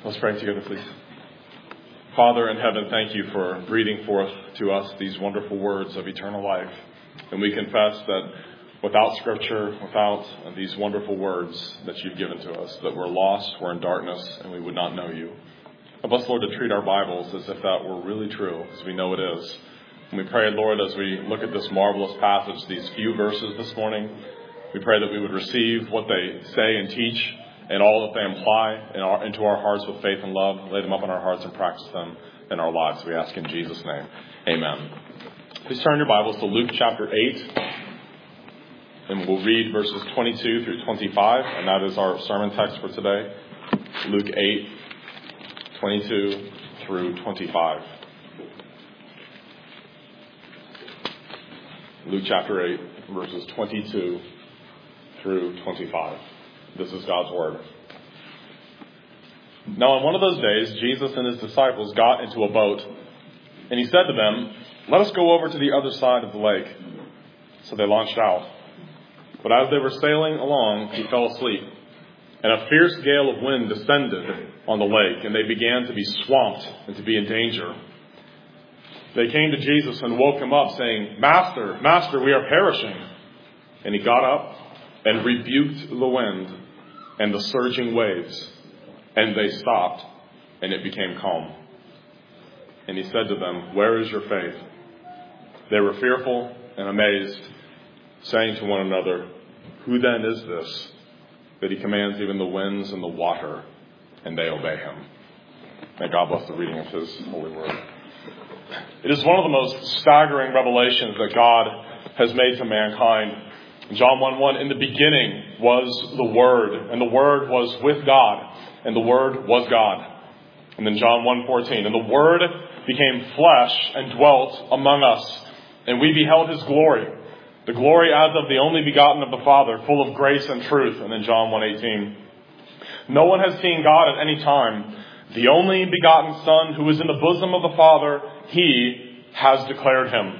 Let's pray together, please. Father in heaven, thank you for breathing forth to us these wonderful words of eternal life. And we confess that without Scripture, without these wonderful words that you've given to us, that we're lost, we're in darkness, and we would not know you. Help us, Lord, to treat our Bibles as if that were really true, as we know it is. And we pray, Lord, as we look at this marvelous passage, these few verses this morning, we pray that we would receive what they say and teach and all that they imply into our hearts with faith and love, lay them up in our hearts and practice them in our lives. We ask in Jesus' name. Amen. Please turn your Bibles to Luke chapter 8, and we'll read verses 22 through 25, and that is our sermon text for today. Luke 8, 22 through 25. Luke chapter 8, verses 22 through 25. This is God's Word. Now on one of those days, Jesus and his disciples got into a boat, and he said to them, "Let us go over to the other side of the lake." So they launched out. But as they were sailing along, he fell asleep, and a fierce gale of wind descended on the lake, and they began to be swamped and to be in danger. They came to Jesus and woke him up, saying, "Master, Master, we are perishing." And he got up and rebuked the wind and the surging waves, and they stopped, and it became calm. And he said to them, "Where is your faith?" They were fearful and amazed, saying to one another, "Who then is this, that he commands even the winds and the water, and they obey him?" May God bless the reading of his holy word. It is one of the most staggering revelations that God has made to mankind. John 1:1, in the beginning was the Word, and the Word was with God, and the Word was God. And then John 1:14, and the Word became flesh and dwelt among us, and we beheld his glory, the glory as of the only begotten of the Father, full of grace and truth. And then John 1:18, no one has seen God at any time. The only begotten Son, who is in the bosom of the Father, he has declared him.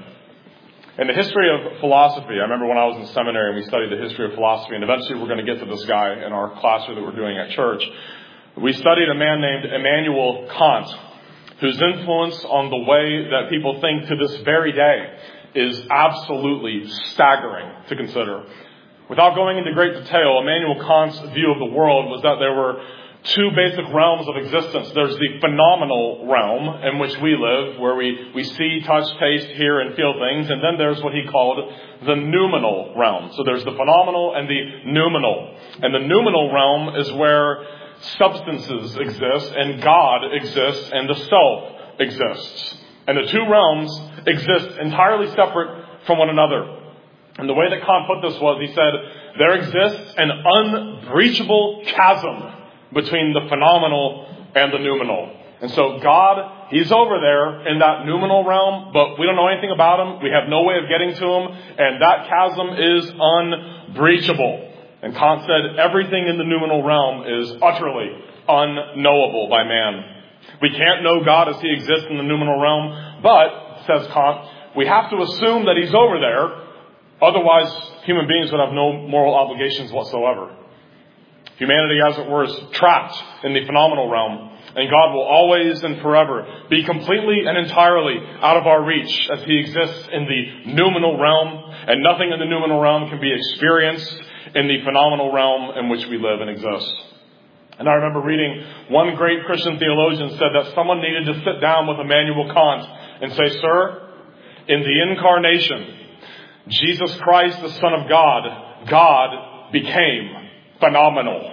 In the history of philosophy, I remember when I was in seminary and we studied the history of philosophy, and eventually we're going to get to this guy in our class that we're doing at church. We studied a man named Immanuel Kant, whose influence on the way that people think to this very day is absolutely staggering to consider. Without going into great detail, Immanuel Kant's view of the world was that there were two basic realms of existence. There's the phenomenal realm in which we live, where we see, touch, taste, hear, and feel things. And then there's what he called the noumenal realm. So there's the phenomenal and the noumenal. And the noumenal realm is where substances exist, and God exists, and the self exists. And the two realms exist entirely separate from one another. And the way that Kant put this was, he said, there exists an unbreachable chasm between the phenomenal and the noumenal. And so God, he's over there in that noumenal realm, but we don't know anything about him. We have no way of getting to him. And that chasm is unbreachable. And Kant said everything in the noumenal realm is utterly unknowable by man. We can't know God as he exists in the noumenal realm, but, says Kant, we have to assume that he's over there. Otherwise, human beings would have no moral obligations whatsoever. Humanity, as it were, is trapped in the phenomenal realm, and God will always and forever be completely and entirely out of our reach as he exists in the noumenal realm, and nothing in the noumenal realm can be experienced in the phenomenal realm in which we live and exist. And I remember reading one great Christian theologian said that someone needed to sit down with Immanuel Kant and say, "Sir, in the incarnation, Jesus Christ, the Son of God, God became phenomenal.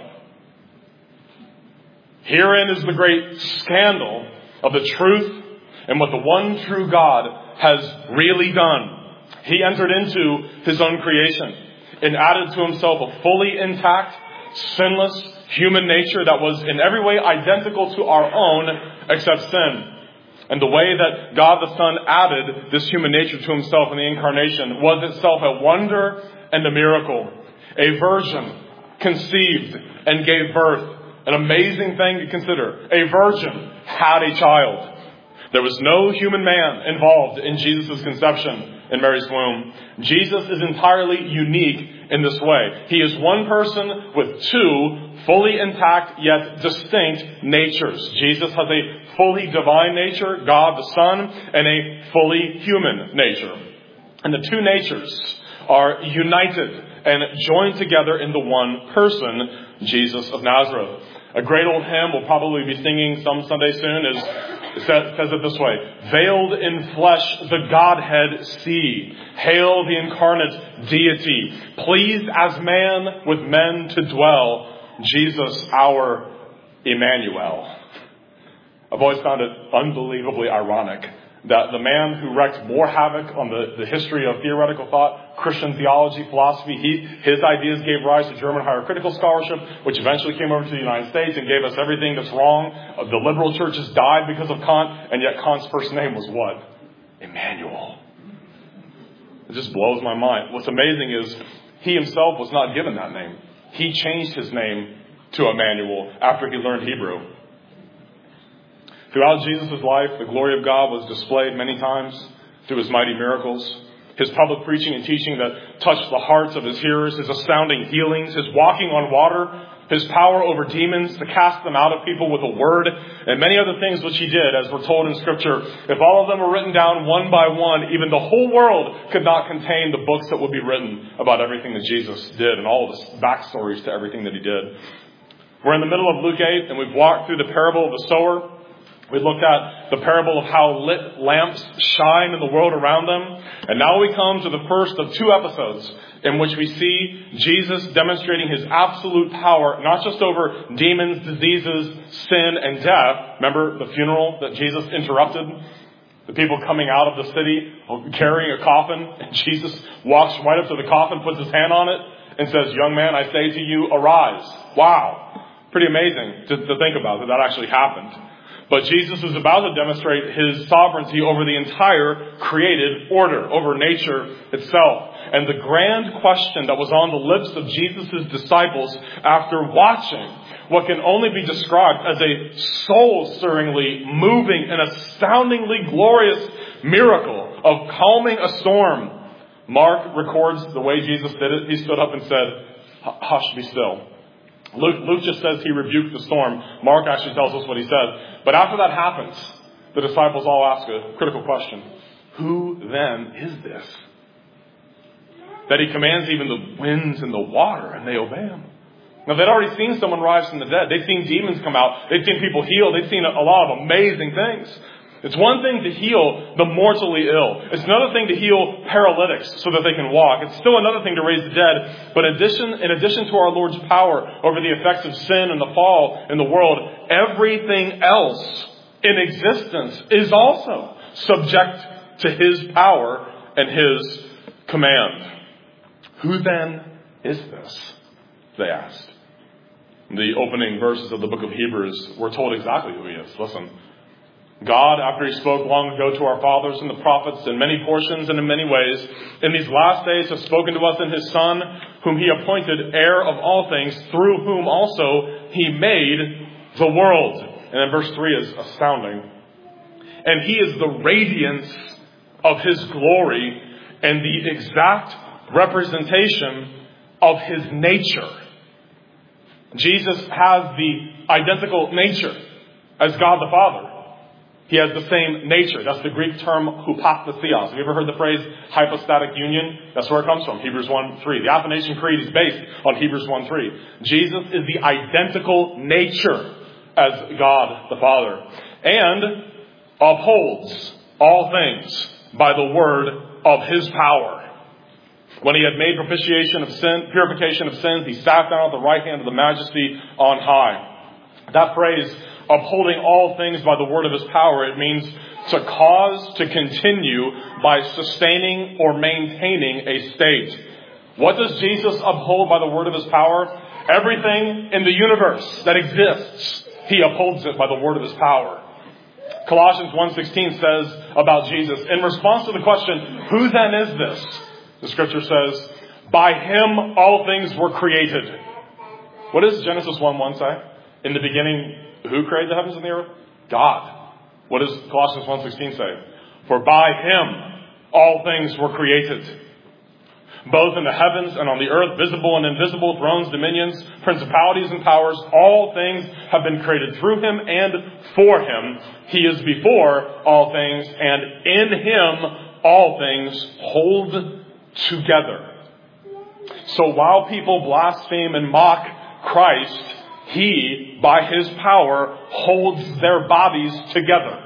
Herein is the great scandal of the truth and what the one true God has really done. He entered into his own creation and added to himself a fully intact, sinless human nature that was in every way identical to our own except sin. And the way that God the Son added this human nature to himself in the incarnation was itself a wonder and a miracle. A virgin conceived and gave birth. An amazing thing to consider. A virgin had a child. There was no human man involved in Jesus' conception in Mary's womb. Jesus is entirely unique in this way. He is one person with two fully intact yet distinct natures. Jesus has a fully divine nature, God the Son, and a fully human nature. And the two natures are united and joined together into one person, Jesus of Nazareth. A great old hymn we'll probably be singing some Sunday soon says it this way: veiled in flesh the Godhead see. Hail the incarnate deity. Pleased as man with men to dwell. Jesus our Emmanuel. I've always found it unbelievably ironic that the man who wreaked more havoc on the history of theoretical thought, Christian theology, philosophy, his ideas gave rise to German higher critical scholarship, which eventually came over to the United States and gave us everything that's wrong. The liberal churches died because of Kant, and yet Kant's first name was what? Emmanuel. It just blows my mind. What's amazing is he himself was not given that name. He changed his name to Emmanuel after he learned Hebrew. Throughout Jesus' life, the glory of God was displayed many times through his mighty miracles, his public preaching and teaching that touched the hearts of his hearers, his astounding healings, his walking on water, his power over demons to cast them out of people with a word, and many other things which he did, as we're told in Scripture. If all of them were written down one by one, even the whole world could not contain the books that would be written about everything that Jesus did and all of his backstories to everything that he did. We're in the middle of Luke 8, and we've walked through the parable of the sower. We looked at the parable of how lit lamps shine in the world around them. And now we come to the first of two episodes in which we see Jesus demonstrating his absolute power, not just over demons, diseases, sin, and death. Remember the funeral that Jesus interrupted? The people coming out of the city carrying a coffin, and Jesus walks right up to the coffin, puts his hand on it, and says, "Young man, I say to you, arise." Wow. Pretty amazing to think about that actually happened. But Jesus is about to demonstrate his sovereignty over the entire created order, over nature itself. And the grand question that was on the lips of Jesus' disciples after watching what can only be described as a soul-stirringly moving and astoundingly glorious miracle of calming a storm. Mark records the way Jesus did it. He stood up and said, "Hush, be still." Luke just says he rebuked the storm. Mark actually tells us what he said. But after that happens, the disciples all ask a critical question. Who then is this? That he commands even the winds and the water, and they obey him. Now, they'd already seen someone rise from the dead. They'd seen demons come out. They'd seen people healed. They'd seen a lot of amazing things. It's one thing to heal the mortally ill. It's another thing to heal paralytics so that they can walk. It's still another thing to raise the dead. But in addition to our Lord's power over the effects of sin and the fall in the world, everything else in existence is also subject to his power and his command. Who then is this? They asked. In the opening verses of the book of Hebrews, we're told exactly who he is. Listen. God, after he spoke long ago to our fathers and the prophets in many portions and in many ways, in these last days has spoken to us in his Son, whom he appointed heir of all things, through whom also he made the world. And then verse 3 is astounding. And he is the radiance of his glory and the exact representation of his nature. Jesus has the identical nature as God the Father. He has the same nature. That's the Greek term hypostatheos. Have you ever heard the phrase hypostatic union? That's where it comes from, Hebrews 1:3. The Athanasian Creed is based on Hebrews 1:3. Jesus is the identical nature as God the Father and upholds all things by the word of his power. When he had made purification of sins, he sat down at the right hand of the Majesty on high. That phrase, upholding all things by the word of his power, it means to cause to continue by sustaining or maintaining a state. What does Jesus uphold by the word of his power? Everything in the universe that exists, he upholds it by the word of his power. Colossians 1:16 says about Jesus, in response to the question, who then is this? The scripture says, by him all things were created. What does Genesis 1:1 say? In the beginning, who created the heavens and the earth? God. What does Colossians 1:16 say? For by him all things were created. both in the heavens and on the earth, visible and invisible, thrones, dominions, principalities and powers. All things have been created through him and for him. He is before all things, and in him all things hold together. So while people blaspheme and mock Christ, he, by his power, holds their bodies together.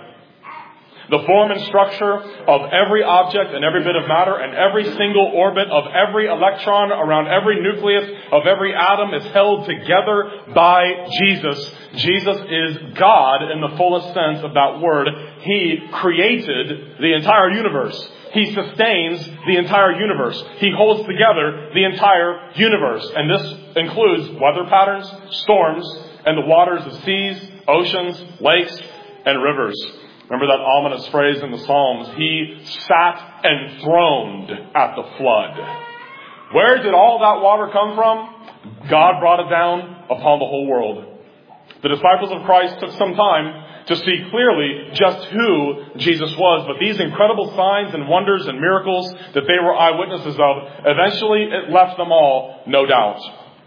The form and structure of every object and every bit of matter and every single orbit of every electron around every nucleus of every atom is held together by Jesus. Jesus is God in the fullest sense of that word. He created the entire universe. He sustains the entire universe. He holds together the entire universe. And this includes weather patterns, storms, and the waters of seas, oceans, lakes, and rivers. Remember that ominous phrase in the Psalms, he sat enthroned at the flood. Where did all that water come from? God brought it down upon the whole world. The disciples of Christ took some time to see clearly just who Jesus was, but these incredible signs and wonders and miracles that they were eyewitnesses of, eventually it left them all no doubt.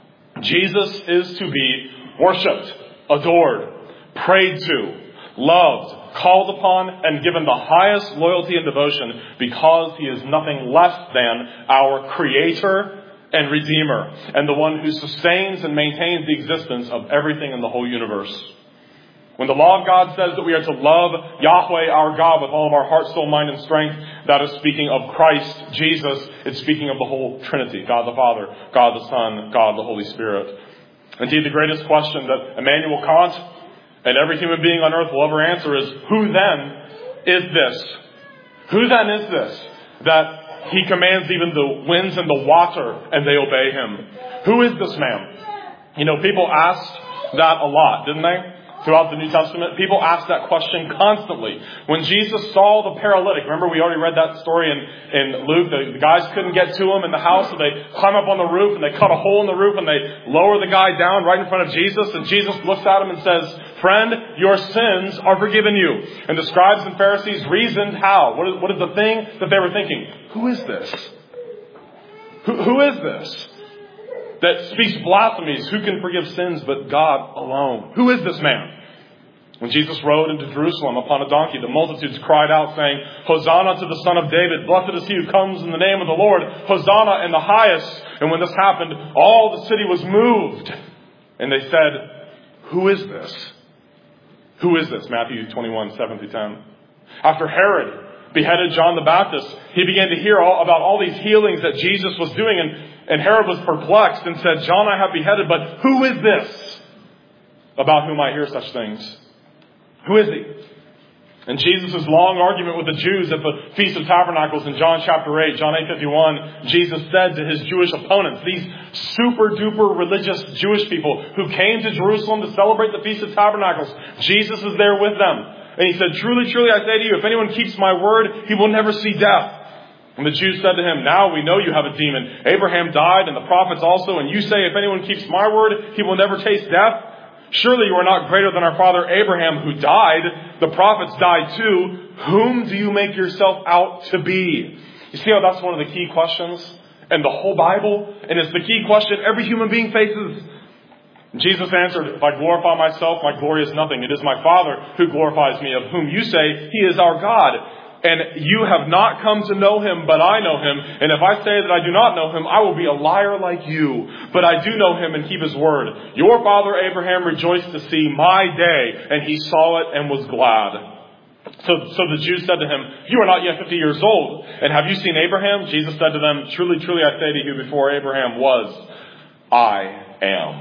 Jesus is to be worshipped, adored, prayed to, loved, called upon, and given the highest loyalty and devotion because he is nothing less than our Creator and Redeemer, and the one who sustains and maintains the existence of everything in the whole universe. When the law of God says that we are to love Yahweh our God with all of our heart, soul, mind, and strength, that is speaking of Christ Jesus. It's speaking of the whole Trinity, God the Father, God the Son, God the Holy Spirit. Indeed, the greatest question that Immanuel Kant and every human being on earth will ever answer is, who then is this? Who then is this that he commands even the winds and the water and they obey him? Who is this man? You know, people asked that a lot, didn't they? Throughout the New Testament, people ask that question constantly. When Jesus saw the paralytic, remember we already read that story in Luke, the guys couldn't get to him in the house, so they climb up on the roof and they cut a hole in the roof and they lower the guy down right in front of Jesus, and Jesus looks at him and says, "Friend, your sins are forgiven you." And the scribes and Pharisees reasoned how? What is the thing that they were thinking? Who is this? Who is this that speaks blasphemies? Who can forgive sins but God alone? Who is this man? When Jesus rode into Jerusalem upon a donkey, the multitudes cried out, saying, "Hosanna to the Son of David! Blessed is he who comes in the name of the Lord! Hosanna in the highest!" And when this happened, all the city was moved. And they said, "Who is this? Who is this?" Matthew 21, 7-10. After Herod beheaded John the Baptist, he began to hear about all these healings that Jesus was doing, and Herod was perplexed and said, "John I have beheaded, but who is this about whom I hear such things? Who is he?" And Jesus' long argument with the Jews at the Feast of Tabernacles in John chapter 8, John 8:51, Jesus said to his Jewish opponents, these super duper religious Jewish people who came to Jerusalem to celebrate the Feast of Tabernacles, Jesus is there with them. And he said, "Truly, truly, I say to you, if anyone keeps my word, he will never see death." And the Jews said to him, "Now we know you have a demon. Abraham died and the prophets also, and you say, if anyone keeps my word, he will never taste death? Surely you are not greater than our father Abraham, who died. The prophets died too. Whom do you make yourself out to be?" You see how that's one of the key questions in the whole Bible? And it's the key question every human being faces. Jesus answered, "If I glorify myself, my glory is nothing. It is my Father who glorifies me, of whom you say he is our God. And you have not come to know him, but I know him. And if I say that I do not know him, I will be a liar like you. But I do know him and keep his word. Your father Abraham rejoiced to see my day, and he saw it and was glad." So the Jews said to him, "You are not yet 50 years old, and have you seen Abraham?" Jesus said to them, "Truly, truly, I say to you, before Abraham was, I am."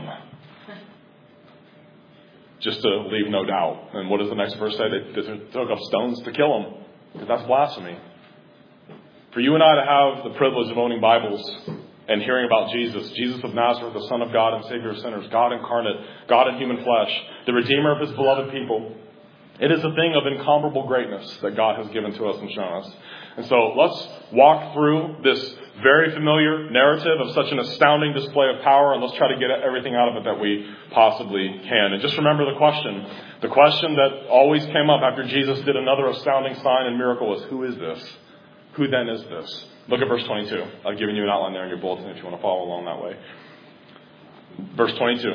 Just to leave no doubt. And what does the next verse say? They took up stones to kill him. Because that's blasphemy. For you and I to have the privilege of owning Bibles and hearing about Jesus, Jesus of Nazareth, the Son of God and Savior of sinners, God incarnate, God in human flesh, the Redeemer of his beloved people, it is a thing of incomparable greatness that God has given to us and shown us. And so let's walk through this very familiar narrative of such an astounding display of power, and let's try to get everything out of it that we possibly can. And just remember the question that always came up after Jesus did another astounding sign and miracle was, who is this? Who then is this? Look at verse 22. I've given you an outline there in your bulletin if you want to follow along that way. Verse 22.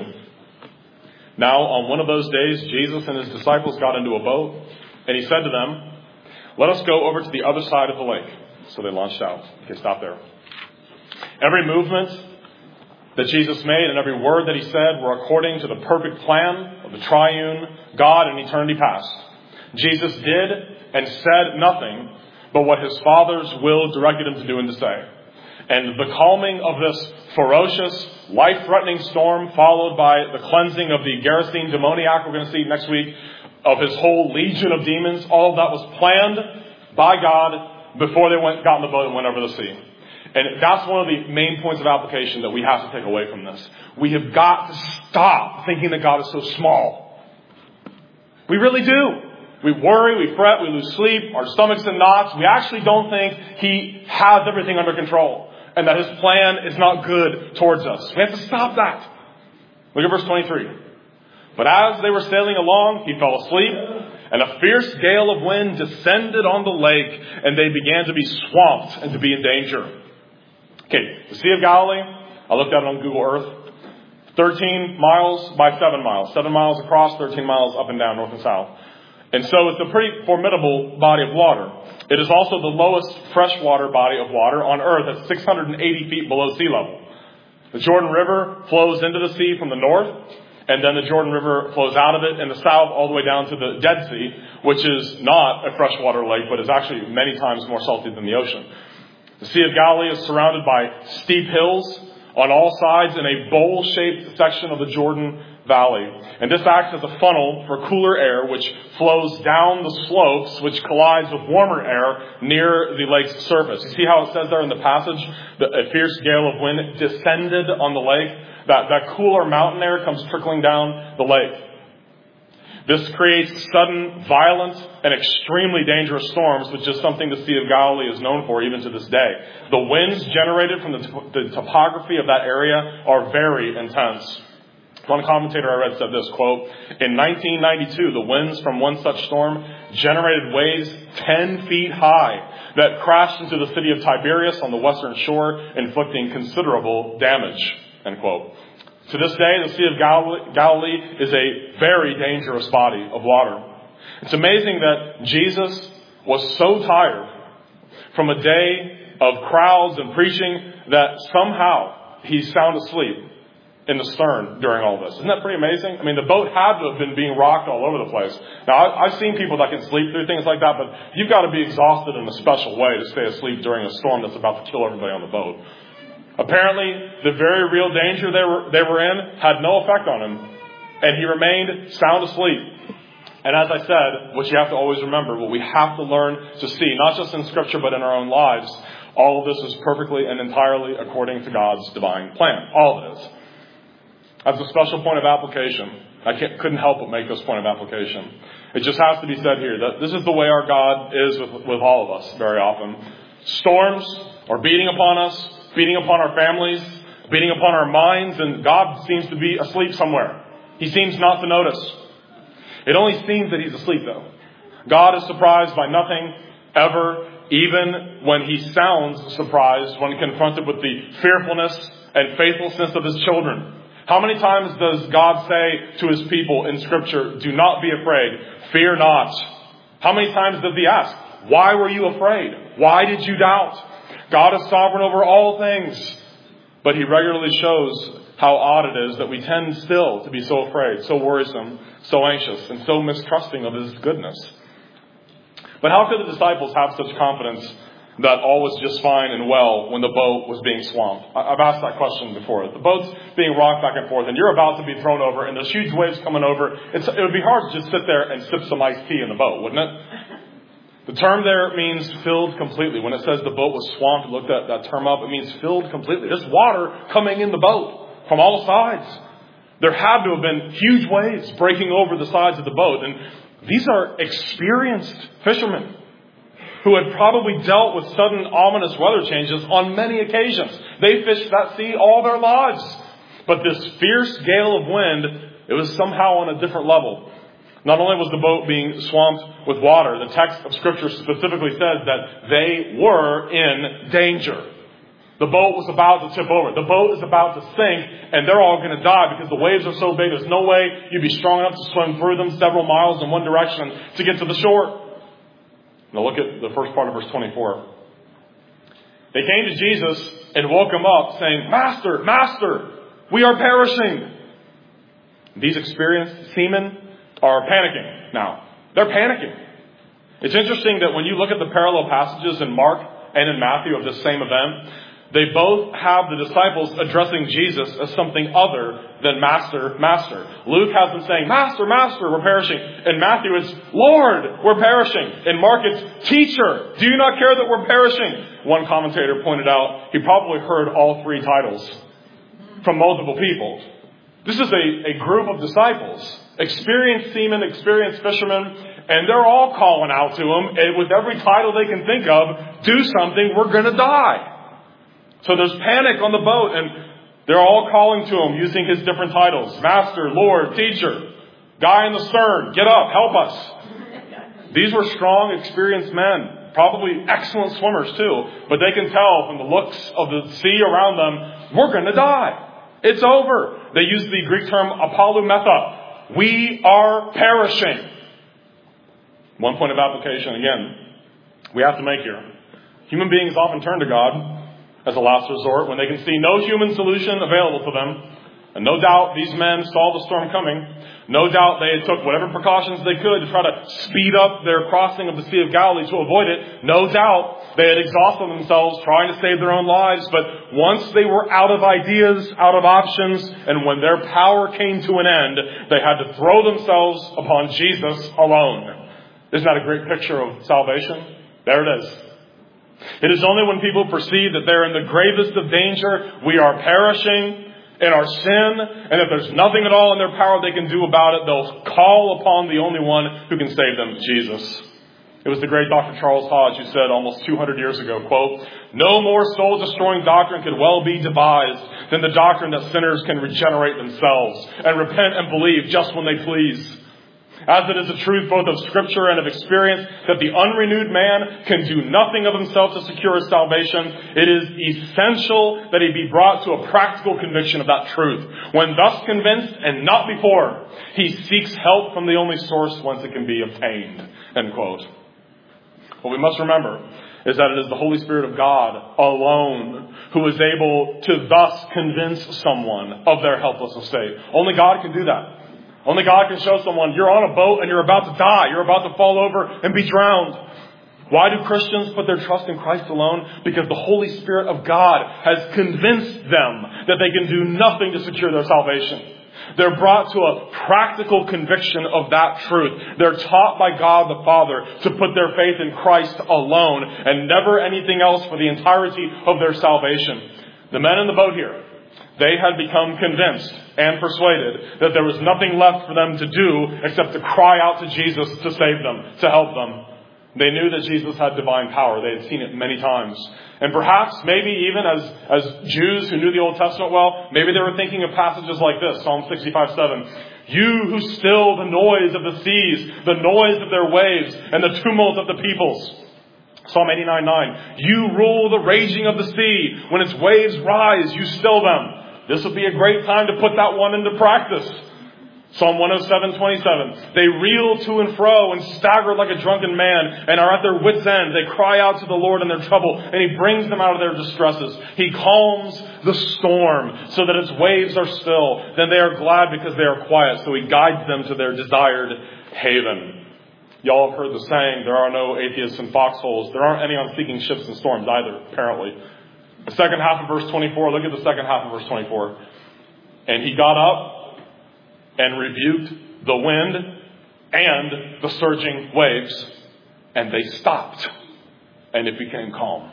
Now, on one of those days, Jesus and his disciples got into a boat, and he said to them, "Let us go over to the other side of the lake." So they launched out. Okay, stop there. Every movement that Jesus made and every word that he said were according to the perfect plan of the triune God in eternity past. Jesus did and said nothing but what his Father's will directed him to do and to say. And the calming of this ferocious, life-threatening storm, followed by the cleansing of the Gerasene demoniac, we're going to see next week, of his whole legion of demons, all of that was planned by God before they got in the boat and went over the sea. And that's one of the main points of application that we have to take away from this. We have got to stop thinking that God is so small. We really do. We worry, we fret, we lose sleep, our stomach's in knots. We actually don't think he has everything under control and that his plan is not good towards us. We have to stop that. Look at verse 23. But as they were sailing along, he fell asleep, and a fierce gale of wind descended on the lake, and they began to be swamped and to be in danger. Okay, the Sea of Galilee, I looked at it on Google Earth, 13 miles by 7 miles. 7 miles across, 13 miles up and down, north and south. And so it's a pretty formidable body of water. It is also the lowest freshwater body of water on Earth at 680 feet below sea level. The Jordan River flows into the sea from the north, and then the Jordan River flows out of it in the south all the way down to the Dead Sea, which is not a freshwater lake, but is actually many times more salty than the ocean. The Sea of Galilee is surrounded by steep hills on all sides in a bowl-shaped section of the Jordan Valley. And this acts as a funnel for cooler air, which flows down the slopes, which collides with warmer air near the lake's surface. You see how it says there in the passage that a fierce gale of wind descended on the lake? That cooler mountain air comes trickling down the lake. This creates sudden, violent, and extremely dangerous storms, which is something the Sea of Galilee is known for even to this day. The winds generated from the topography of that area are very intense. One commentator I read said this, quote, "In 1992, the winds from one such storm generated waves 10 feet high that crashed into the city of Tiberias on the western shore, inflicting considerable damage," end quote. To this day, the Sea of Galilee is a very dangerous body of water. It's amazing that Jesus was so tired from a day of crowds and preaching that somehow he's sound asleep in the stern during all this. Isn't that pretty amazing? I mean, the boat had to have been being rocked all over the place. Now, I've seen people that can sleep through things like that, but you've got to be exhausted in a special way to stay asleep during a storm that's about to kill everybody on the boat. Apparently, the very real danger they were in had no effect on him, and he remained sound asleep. And as I said, what you have to always remember, what we have to learn to see, not just in Scripture but in our own lives, all of this is perfectly and entirely according to God's divine plan. All of it is. As a special point of application, I couldn't help but make this point of application. It just has to be said here that this is the way our God is with all of us very often. Storms are beating upon us, beating upon our families, beating upon our minds, and God seems to be asleep somewhere. He seems not to notice. It only seems that he's asleep, though. God is surprised by nothing ever, even when he sounds surprised when confronted with the fearfulness and faithlessness of his children. How many times does God say to his people in Scripture, "Do not be afraid, fear not"? How many times does he ask, "Why were you afraid? Why did you doubt?" God is sovereign over all things, but he regularly shows how odd it is that we tend still to be so afraid, so worrisome, so anxious, and so mistrusting of his goodness. But how could the disciples have such confidence that all was just fine and well when the boat was being swamped? I've asked that question before. The boat's being rocked back and forth, and you're about to be thrown over, and there's huge waves coming over. It would be hard to just sit there and sip some iced tea in the boat, wouldn't it? The term there means filled completely. When it says the boat was swamped, look that term up, it means filled completely. There's water coming in the boat from all sides. There had to have been huge waves breaking over the sides of the boat. And these are experienced fishermen who had probably dealt with sudden ominous weather changes on many occasions. They fished that sea all their lives. But this fierce gale of wind, it was somehow on a different level. Not only was the boat being swamped with water, the text of Scripture specifically says that they were in danger. The boat was about to tip over. The boat is about to sink, and they're all going to die because the waves are so big. There's no way you'd be strong enough to swim through them several miles in one direction to get to the shore. Now look at the first part of verse 24. They came to Jesus and woke him up, saying, "Master, Master, we are perishing." These experienced seamen are panicking now. They're panicking. It's interesting that when you look at the parallel passages in Mark and in Matthew of this same event, they both have the disciples addressing Jesus as something other than Master, Master. Luke has them saying, "Master, Master, we're perishing." In Matthew it's, "Lord, we're perishing." In Mark it's, "Teacher, do you not care that we're perishing?" One commentator pointed out he probably heard all three titles from multiple people. This is a group of disciples, experienced seamen, experienced fishermen, and they're all calling out to him, and with every title they can think of, "Do something, we're going to die." So there's panic on the boat, and they're all calling to him using his different titles. Master, Lord, Teacher, guy in the stern, get up, help us. These were strong, experienced men, probably excellent swimmers too, but they can tell from the looks of the sea around them, we're going to die. It's over. They use the Greek term apolumetha. We are perishing. One point of application, again, we have to make here. Human beings often turn to God as a last resort when they can see no human solution available to them. And no doubt these men saw the storm coming. No doubt they took whatever precautions they could to try to speed up their crossing of the Sea of Galilee to avoid it. No doubt they had exhausted themselves trying to save their own lives. But once they were out of ideas, out of options, and when their power came to an end, they had to throw themselves upon Jesus alone. Isn't that a great picture of salvation? There it is. It is only when people perceive that they're in the gravest of danger, we are perishing in our sin, and if there's nothing at all in their power they can do about it, they'll call upon the only one who can save them, Jesus. It was the great Dr. Charles Hodge who said almost 200 years ago, quote, "No more soul-destroying doctrine could well be devised than the doctrine that sinners can regenerate themselves and repent and believe just when they please. As it is a truth both of Scripture and of experience that the unrenewed man can do nothing of himself to secure his salvation, it is essential that he be brought to a practical conviction of that truth. When thus convinced, and not before, he seeks help from the only source whence it can be obtained." End quote. What we must remember is that it is the Holy Spirit of God alone who is able to thus convince someone of their helpless estate. Only God can do that. Only God can show someone, you're on a boat and you're about to die. You're about to fall over and be drowned. Why do Christians put their trust in Christ alone? Because the Holy Spirit of God has convinced them that they can do nothing to secure their salvation. They're brought to a practical conviction of that truth. They're taught by God the Father to put their faith in Christ alone and never anything else for the entirety of their salvation. The men in the boat here, they had become convinced and persuaded that there was nothing left for them to do except to cry out to Jesus to save them, to help them. They knew that Jesus had divine power. They had seen it many times. And perhaps, maybe even as Jews who knew the Old Testament well, maybe they were thinking of passages like this, Psalm 65:7. "You who still the noise of the seas, the noise of their waves, and the tumult of the peoples." Psalm 89:9. "You rule the raging of the sea. When its waves rise, you still them." This would be a great time to put that one into practice. Psalm 107:27. "They reel to and fro and stagger like a drunken man and are at their wits' end. They cry out to the Lord in their trouble, and He brings them out of their distresses. He calms the storm so that its waves are still. Then they are glad because they are quiet, so He guides them to their desired haven." Y'all have heard the saying, there are no atheists in foxholes. There aren't any on sinking ships in storms either, apparently. The second half of verse 24, look at the second half of verse 24. "And he got up and rebuked the wind and the surging waves, and they stopped, and it became calm."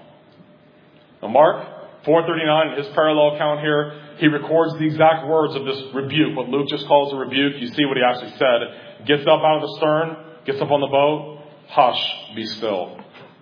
Now Mark 4:39, in his parallel account here, he records the exact words of this rebuke, what Luke just calls a rebuke. You see what he actually said. Gets up out of the stern, gets up on the boat, "Hush, be still."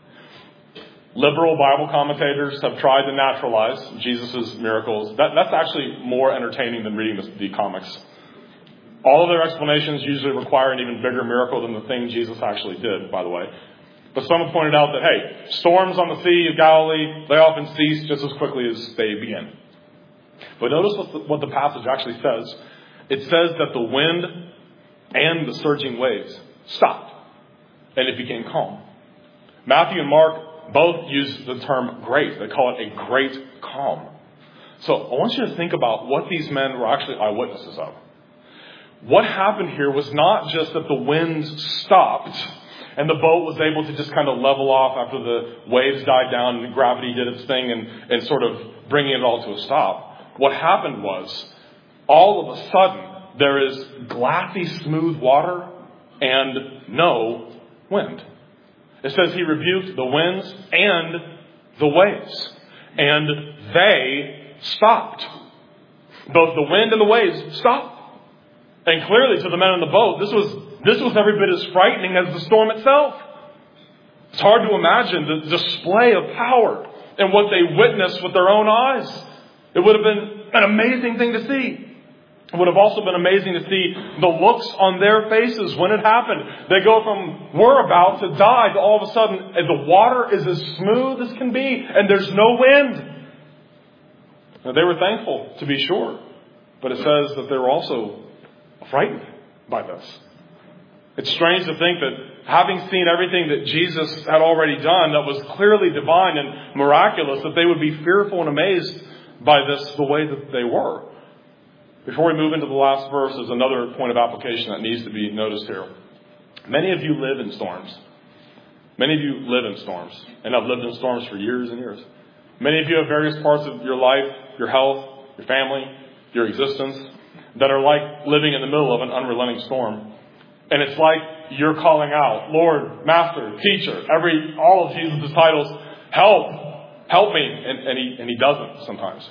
Liberal Bible commentators have tried to naturalize Jesus' miracles. That's actually more entertaining than reading the comics. All of their explanations usually require an even bigger miracle than the thing Jesus actually did, by the way. But some have pointed out that, hey, storms on the Sea of Galilee, they often cease just as quickly as they begin. But notice what the passage actually says. It says that the wind and the surging waves stopped, and it became calm. Matthew and Mark both use the term great. They call it a great calm. So I want you to think about what these men were actually eyewitnesses of. What happened here was not just that the winds stopped and the boat was able to just kind of level off after the waves died down and gravity did its thing and sort of bringing it all to a stop. What happened was, all of a sudden, there is glassy, smooth water and no wind. It says he rebuked the winds and the waves, and they stopped. Both the wind and the waves stopped. And clearly to the men in the boat, this was every bit as frightening as the storm itself. It's hard to imagine the display of power and what they witnessed with their own eyes. It would have been an amazing thing to see. It would have also been amazing to see the looks on their faces when it happened. They go from we're about to die to all of a sudden the water is as smooth as can be and there's no wind. Now, they were thankful, to be sure. But it says that they were also frightened by this. It's strange to think that having seen everything that Jesus had already done that was clearly divine and miraculous, that they would be fearful and amazed by this the way that they were. Before we move into the last verse, there's another point of application that needs to be noticed here. Many of you live in storms. Many of you live in storms and have lived in storms for years and years. Many of you have various parts of your life, your health, your family, your existence that are like living in the middle of an unrelenting storm. And it's like you're calling out, Lord, Master, Teacher, all of Jesus' titles, help me. And he doesn't sometimes.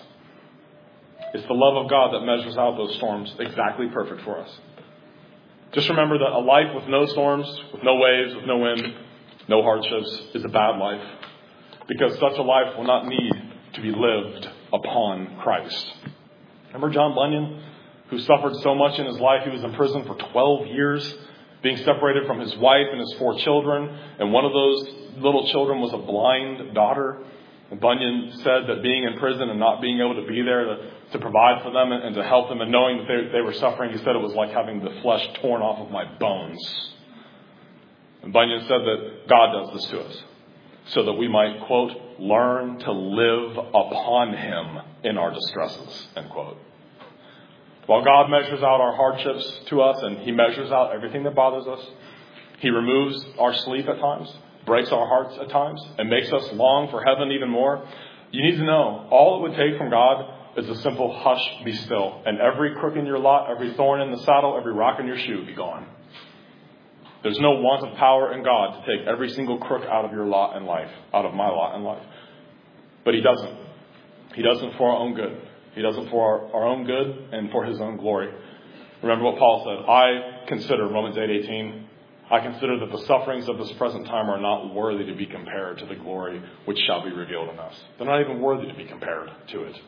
It's the love of God that measures out those storms exactly perfect for us. Just remember that a life with no storms, with no waves, with no wind, no hardships is a bad life. Because such a life will not need to be lived upon Christ. Remember John Bunyan, who suffered so much in his life? He was in prison for 12 years, being separated from his wife and his 4 children. And one of those little children was a blind daughter. And Bunyan said that being in prison and not being able to be there to provide for them and to help them and knowing that they were suffering, he said it was like having the flesh torn off of my bones. And Bunyan said that God does this to us so that we might, quote, learn to live upon him in our distresses, end quote. While God measures out our hardships to us and he measures out everything that bothers us, he removes our sleep at times, breaks our hearts at times, and makes us long for heaven even more. You need to know, all it would take from God is a simple hush, be still. And every crook in your lot, every thorn in the saddle, every rock in your shoe be gone. There's no want of power in God to take every single crook out of your lot in life, out of my lot in life. But he doesn't. He doesn't for our own good. He does it for our own good and for his own glory. Remember what Paul said. I consider, Romans 8:18, I consider that the sufferings of this present time are not worthy to be compared to the glory which shall be revealed in us. They're not even worthy to be compared to it.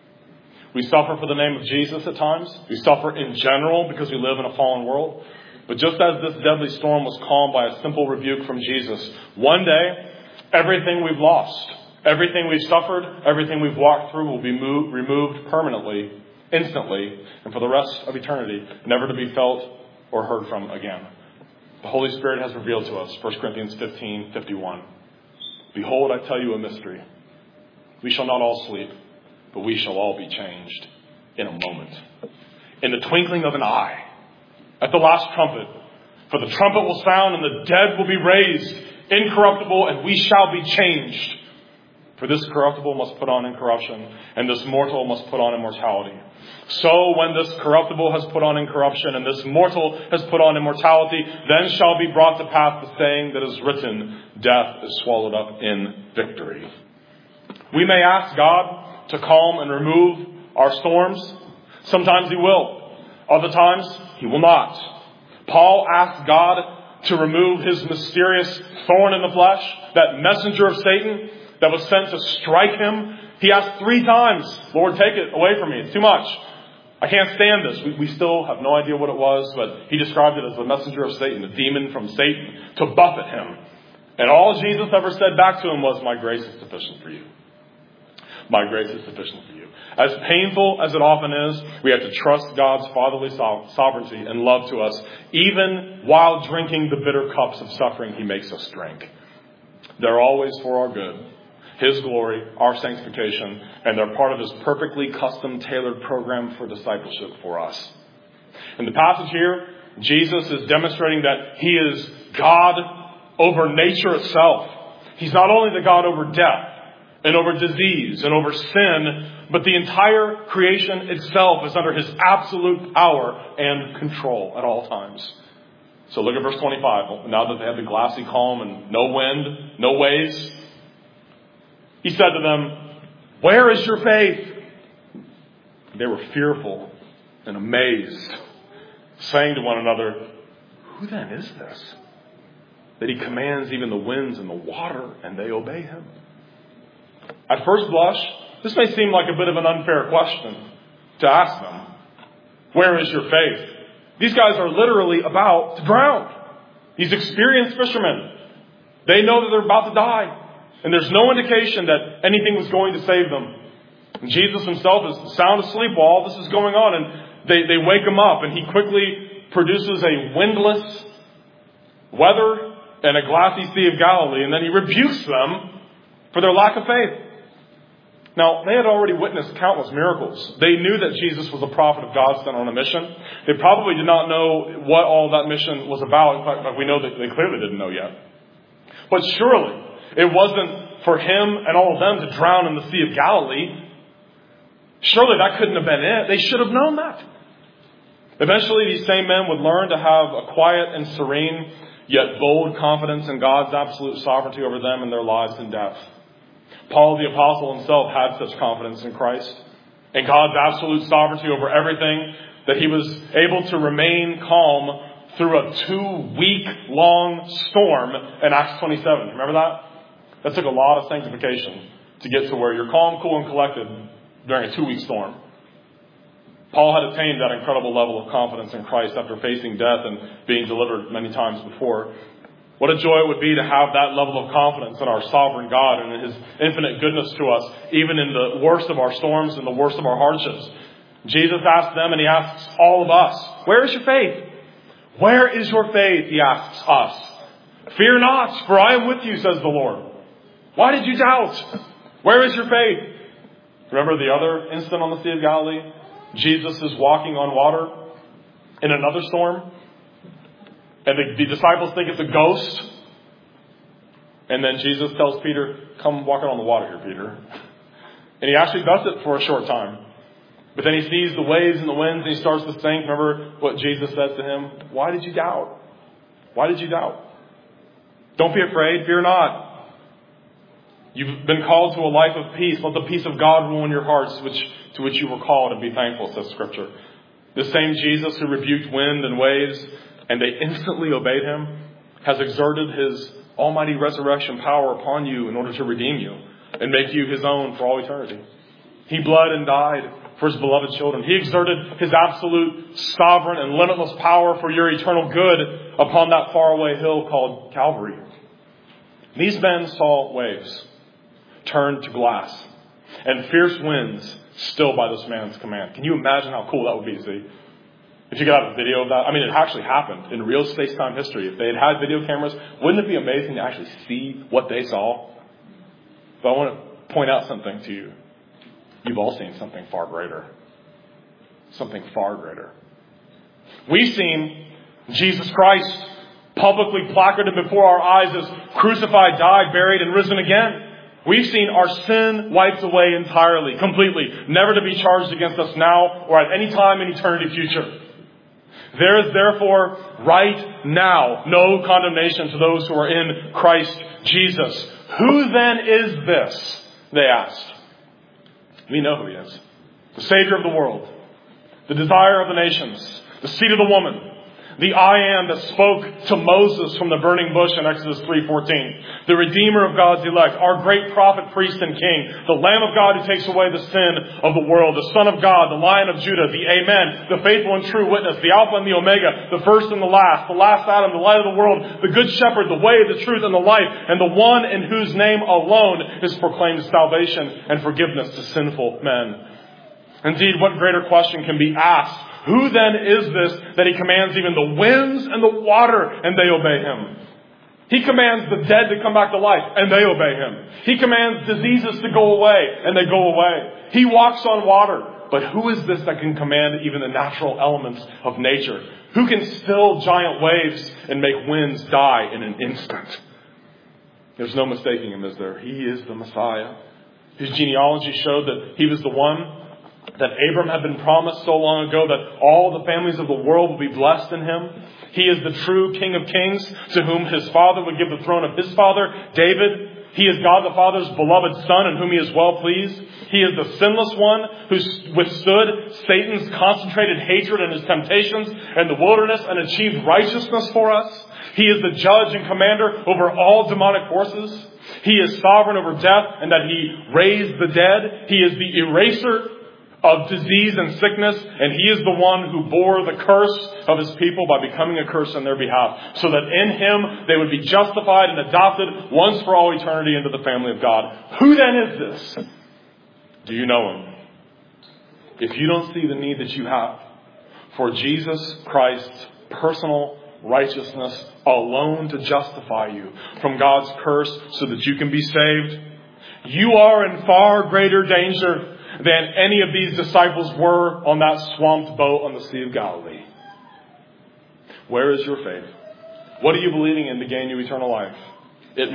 We suffer for the name of Jesus at times. We suffer in general because we live in a fallen world. But just as this deadly storm was calmed by a simple rebuke from Jesus, one day, everything we've lost, everything we've suffered, everything we've walked through will be removed permanently, instantly, and for the rest of eternity, never to be felt or heard from again. The Holy Spirit has revealed to us, 1 Corinthians 15:51. Behold, I tell you a mystery. We shall not all sleep, but we shall all be changed in a moment. In the twinkling of an eye, at the last trumpet. For the trumpet will sound and the dead will be raised incorruptible, and we shall be changed. For this corruptible must put on incorruption, and this mortal must put on immortality. So when this corruptible has put on incorruption, and this mortal has put on immortality, then shall be brought to pass the saying that is written, death is swallowed up in victory. We may ask God to calm and remove our storms. Sometimes he will. Other times, he will not. Paul asked God to remove his mysterious thorn in the flesh, that messenger of Satan that was sent to strike him. He asked 3 times, Lord, take it away from me. It's too much. I can't stand this. We still have no idea what it was, but he described it as the messenger of Satan, a demon from Satan, to buffet him. And all Jesus ever said back to him was, my grace is sufficient for you. My grace is sufficient for you. As painful as it often is, we have to trust God's fatherly sovereignty and love to us, even while drinking the bitter cups of suffering he makes us drink. They're always for our good, his glory, our sanctification, and they're part of his perfectly custom-tailored program for discipleship for us. In the passage here, Jesus is demonstrating that he is God over nature itself. He's not only the God over death and over disease and over sin, but the entire creation itself is under his absolute power and control at all times. So look at verse 25. Now that they have the glassy calm and no wind, no waves, he said to them, where is your faith? They were fearful and amazed, saying to one another, who then is this, that he commands even the winds and the water, and they obey him? At first blush, this may seem like a bit of an unfair question to ask them. Where is your faith? These guys are literally about to drown. These experienced fishermen, they know that they're about to die. And there's no indication that anything was going to save them. And Jesus himself is sound asleep while all this is going on. And they wake him up, and he quickly produces a windless weather and a glassy Sea of Galilee. And then he rebukes them for their lack of faith. Now, they had already witnessed countless miracles. They knew that Jesus was a prophet of God sent on a mission. They probably did not know what all that mission was about. In fact, we know that they clearly didn't know yet. But surely, it wasn't for him and all of them to drown in the Sea of Galilee. Surely that couldn't have been it. They should have known that. Eventually, these same men would learn to have a quiet and serene, yet bold confidence in God's absolute sovereignty over them and their lives and death. Paul the Apostle himself had such confidence in Christ and God's absolute sovereignty over everything that he was able to remain calm through a 2-week-long storm in Acts 27. Remember that? That took a lot of sanctification to get to where you're calm, cool, and collected during a 2-week storm. Paul had attained that incredible level of confidence in Christ after facing death and being delivered many times before. What a joy it would be to have that level of confidence in our sovereign God and in his infinite goodness to us, even in the worst of our storms and the worst of our hardships. Jesus asked them, and he asks all of us, where is your faith? Where is your faith? He asks us. Fear not, for I am with you, says the Lord. Why did you doubt? Where is your faith? Remember the other incident on the Sea of Galilee? Jesus is walking on water in another storm. And the disciples think it's a ghost. And then Jesus tells Peter, come walking on the water here, Peter. And he actually does it for a short time. But then he sees the waves and the winds and he starts to sink. Remember what Jesus said to him? Why did you doubt? Why did you doubt? Don't be afraid. Fear not. You've been called to a life of peace. Let the peace of God rule in your hearts, to which you were called, and be thankful, says Scripture. The same Jesus who rebuked wind and waves, and they instantly obeyed him, has exerted his almighty resurrection power upon you in order to redeem you and make you his own for all eternity. He bled and died for his beloved children. He exerted his absolute sovereign and limitless power for your eternal good upon that faraway hill called Calvary. These men saw waves turned to glass and fierce winds still by this man's command. Can you imagine how cool that would be to see? If you could have a video of that. I mean, it actually happened in real space-time history. If they had video cameras, wouldn't it be amazing to actually see what they saw? But I want to point out something to you. You've all seen something far greater. Something far greater. We've seen Jesus Christ publicly placarded before our eyes as crucified, died, buried, and risen again. We've seen our sin wiped away entirely, completely, never to be charged against us now or at any time in eternity future. There is therefore right now no condemnation to those who are in Christ Jesus. Who then is this? They asked. We know who he is. The Savior of the world. The desire of the nations. The seed of the woman. The I Am that spoke to Moses from the burning bush in Exodus 3:14. The Redeemer of God's elect, our great prophet, priest, and king. The Lamb of God who takes away the sin of the world. The Son of God, the Lion of Judah, the Amen, the faithful and true witness, the Alpha and the Omega, the first and the last Adam, the light of the world, the good shepherd, the way, the truth, and the life, and the one in whose name alone is proclaimed salvation and forgiveness to sinful men. Indeed, what greater question can be asked? Who then is this that he commands even the winds and the water and they obey him? He commands the dead to come back to life and they obey him. He commands diseases to go away and they go away. He walks on water. But who is this that can command even the natural elements of nature? Who can still giant waves and make winds die in an instant? There's no mistaking him, is there? He is the Messiah. His genealogy showed that he was the one that Abram had been promised so long ago, that all the families of the world will be blessed in him. He is the true King of Kings, to whom his father would give the throne of his father, David. He is God the Father's beloved Son, in whom he is well pleased. He is the sinless one who withstood Satan's concentrated hatred and his temptations in the wilderness and achieved righteousness for us. He is the judge and commander over all demonic forces. He is sovereign over death, and that he raised the dead. He is the eraser of disease and sickness, and he is the one who bore the curse of his people by becoming a curse on their behalf, so that in him they would be justified and adopted once for all eternity into the family of God. Who then is this? Do you know him? If you don't see the need that you have for Jesus Christ's personal righteousness alone to justify you from God's curse so that you can be saved, you are in far greater danger than any of these disciples were on that swamped boat on the Sea of Galilee. Where is your faith? What are you believing in to gain you eternal life? It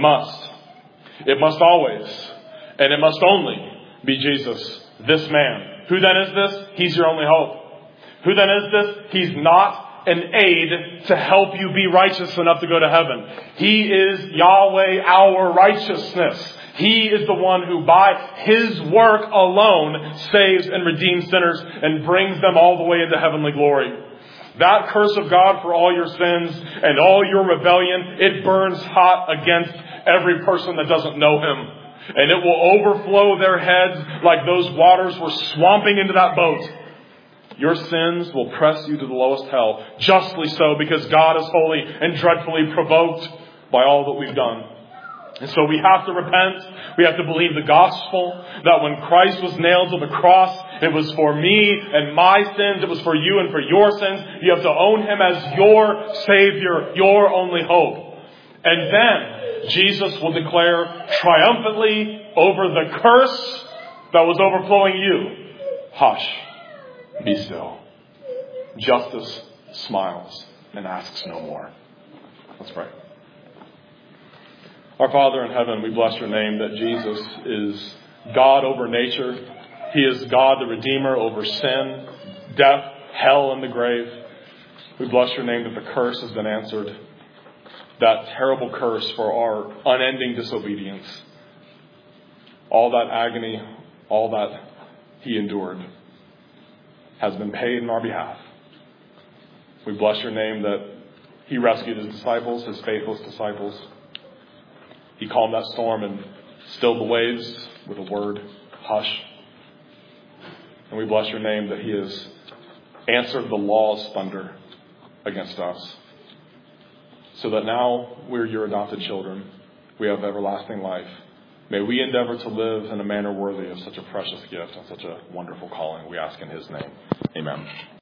must always, and it must only be Jesus, this man. Who then is this? He's your only hope. Who then is this? He's not an aid to help you be righteous enough to go to heaven. He is Yahweh, our righteousness. He is the one who by his work alone saves and redeems sinners and brings them all the way into heavenly glory. That curse of God for all your sins and all your rebellion, it burns hot against every person that doesn't know him. And it will overflow their heads like those waters were swamping into that boat. Your sins will press you to the lowest hell, justly so, because God is holy and dreadfully provoked by all that we've done. And so we have to repent. We have to believe the gospel, that when Christ was nailed to the cross, it was for me and my sins. It was for you and for your sins. You have to own him as your Savior, your only hope. And then Jesus will declare triumphantly over the curse that was overflowing you, hush, be still. Justice smiles and asks no more. Let's pray. Our Father in heaven, we bless your name that Jesus is God over nature. He is God, the Redeemer, over sin, death, hell, and the grave. We bless your name that the curse has been answered. That terrible curse for our unending disobedience. All that agony, all that he endured has been paid in our behalf. We bless your name that he rescued his disciples, his faithless disciples. He calmed that storm and stilled the waves with a word, hush. And we bless your name that he has answered the law's thunder against us. So that now we're your adopted children. We have everlasting life. May we endeavor to live in a manner worthy of such a precious gift and such a wonderful calling. We ask in his name. Amen.